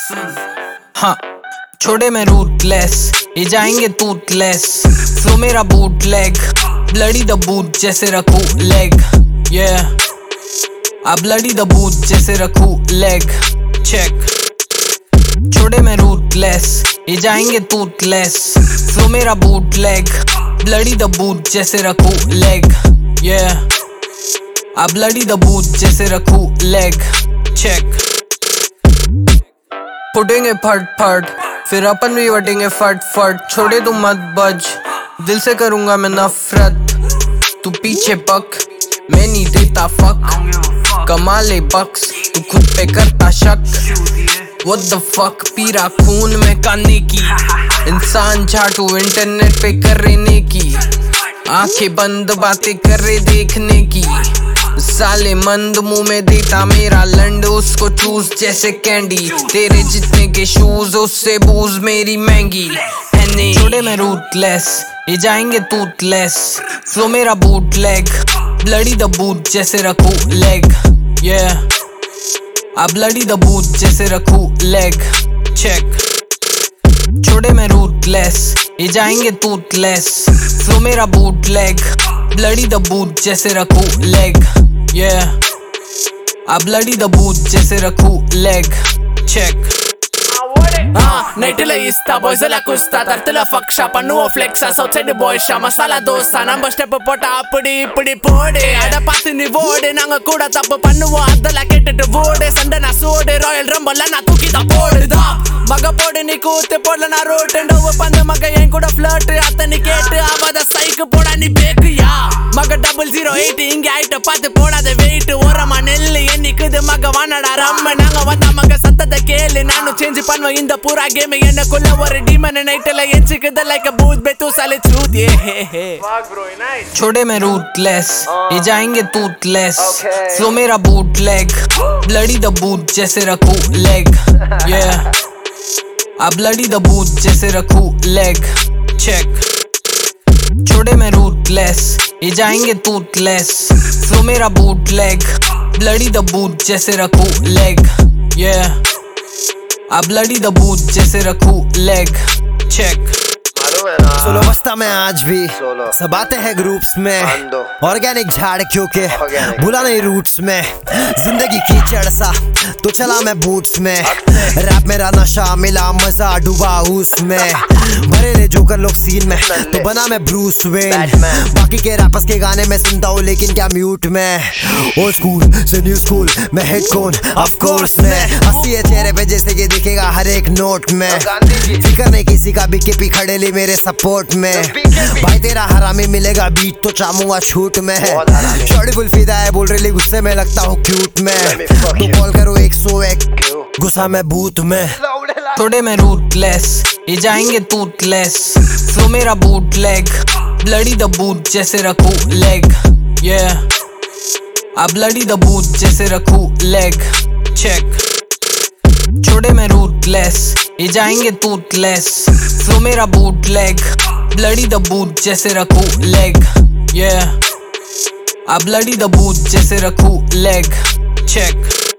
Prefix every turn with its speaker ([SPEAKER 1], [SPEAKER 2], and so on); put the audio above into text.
[SPEAKER 1] हाँ छोड़े मैं रूथलेस, ये जाएंगे टूथलेस। फ्लो मेरा बूटलेग, ब्लडी द बूथ जैसे रखूं लेग। अब ब्लडी द बूथ जैसे रखूं लेग। चेक छोड़े मैं रूथलेस, ये जाएंगे टूथलेस। फ्लो मेरा बूटलेग, ब्लडी द बूथ जैसे रखूं लेग। अब ब्लडी द बूथ जैसे रखूं लेग। चेक फुटेंगे फट फट, फिर अपन भी वटेंगे फट फट। छोड़े तू मत बज, दिल से करूंगा मैं नफरत। तू पीछे पक, मैं नहीं देता फक। कमा ले बक्स, तू खुद पे करता शक। What the fuck, पीरा खून में काने की। इंसान झाटू इंटरनेट पे कर रहने की। आंखें बंद बातें कर रहे देखने की। साले मंद मुंह में देता मेरा लंड, उसको चूस जैसे कैंडी। तेरे जितने के शूज उससे बूज मेरी महंगी। छोड़े मैं रूथलेस, ये जाएंगे टूथलेस। फ्लो मेरा बूटलेग, ब्लडी द बूथ जैसे रखूं लेग। अब ब्लडी द बूथ जैसे रखूं लेग। चेक छोड़े मैं रूथलेस, ये जाएंगे टूथलेस। फ्लो मेरा बूटलेग, ब्लडी द बूथ जैसे रखूं लेग। अब ब्लडी द बूथ जैसे रखूं लेग। चेक
[SPEAKER 2] నైట్లో ఇస్తా బాయ్స్లకు ఇస్తా తర్తల ఫక్ష పన్ను flex south side boys masala dosa number step పోట అప్పుడు ఇప్పుడు పోడే అడ పాతిని ఓడే நாங்க கூட தப்பு பண்ணுவோம் அதல கேட்டுட்டு ஓடே சண்டை நான் சோடு ராயல் ரம்பல்ல நான் தூக்கி தான் போடுதா மக போடு நீ கூத்து போடல நான் ரோட் டோவ பந்து மக என் கூட ஃப்ளர்ட் அத்தனை கேட்டு அவத சைக்கு போடா நீ பேக்கியா மக 008 இங்க ஐட்ட பார்த்து போடாத வெயிட் ஓரமா நெல்லு என்னிக்குது மக வானடா ரம்ம நாங்க வந்த மக சத்தத்தை கேளு நானும் சேஞ்ச் பண்ணுவேன் இந்த பூரா கேம் எனக்குள்ள ஒரு டீமன் நைட்ல எஞ்சிக்குது லைக் பூத் बेतू साले चूत
[SPEAKER 1] छोड़े मैं रूथलेस, ये जाएंगे टूथलेस। फ्लो मेरा बूटलेग, ब्लडी द बूथ जैसे रखूं लेग। अब ब्लडी द बूथ जैसे रखूं लेग। चेक छोड़े मैं रूथलेस, ये जाएंगे टूथलेस। फ्लो मेरा बूटलेग, ब्लडी द बूथ जैसे रखूं लेग। अब ब्लडी द बूथ जैसे रखूं लेग। चेक
[SPEAKER 3] सोलो बस्ता में आज भी सब आते हैं ग्रुप्स में। ऑर्गेनिक झाड़ क्योंकि भूला नहीं रूट्स में। जिंदगी कीचड़ सा तो चला मैं बूट्स में। रैप मेरा नशा मिला मजा डूबा उसमें। भरे ले जोकर लोग सीन में तो बना मैं ब्रूस वेन। बाकी के रैपर्स के गाने में सुनता हूँ लेकिन क्या म्यूट में। ओल्ड स्कूल से न्यू स्कूल में हेड कौन ऑफ कोर्स में। हंसी है चेहरे पे जैसे कि दिखेगा हर एक नोट में। फिकर नहीं किसी का बीकेपी खड़े ली मेरे सपोर्ट में। भाई तेरा हरामी मिलेगा बीट तो चामूंगा शूट में। शॉर्टी फुल फिदा है बोल रही गुस्से में लगता हूँ क्यूट में। तो कॉल करो 101 गुस्सा में बूथ में।
[SPEAKER 1] छोड़े मैं रूथलेस, ये जाएंगे टूथलेस। फ्लो मेरा बूटलेग, ब्लडी द बूथ जैसे रखूं लेग। अब ब्लडी द बूथ जैसे रखूं लेग। चेक छोड़े मैं रूथलेस, ये जाएंगे टूथलेस। फ्लो मेरा बूटलेग, ब्लडी द बूथ जैसे रखूं लेग। अब ब्लडी द बूथ जैसे रखूं लेग। चेक